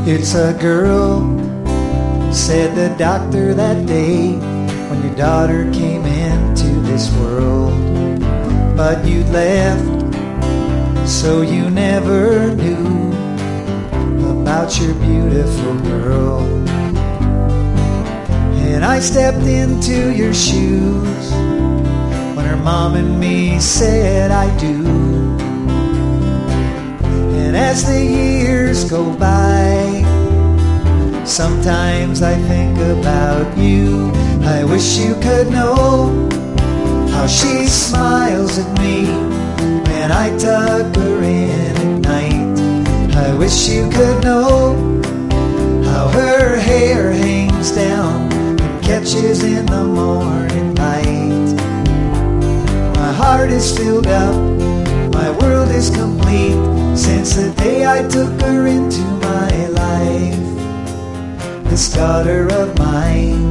It's a girl, said the doctor that day when your daughter came into this world. But you left, so you never knew about your beautiful girl. And I stepped into your shoes when her mom and me said I do. And as the years go by, sometimes I think about you. I wish you could know how she smiles at me when I tuck her in at night. I wish you could know how her hair hangs down and catches in the morning light. My heart is filled up, my world is complete since the day I took her into my life. This daughter of mine,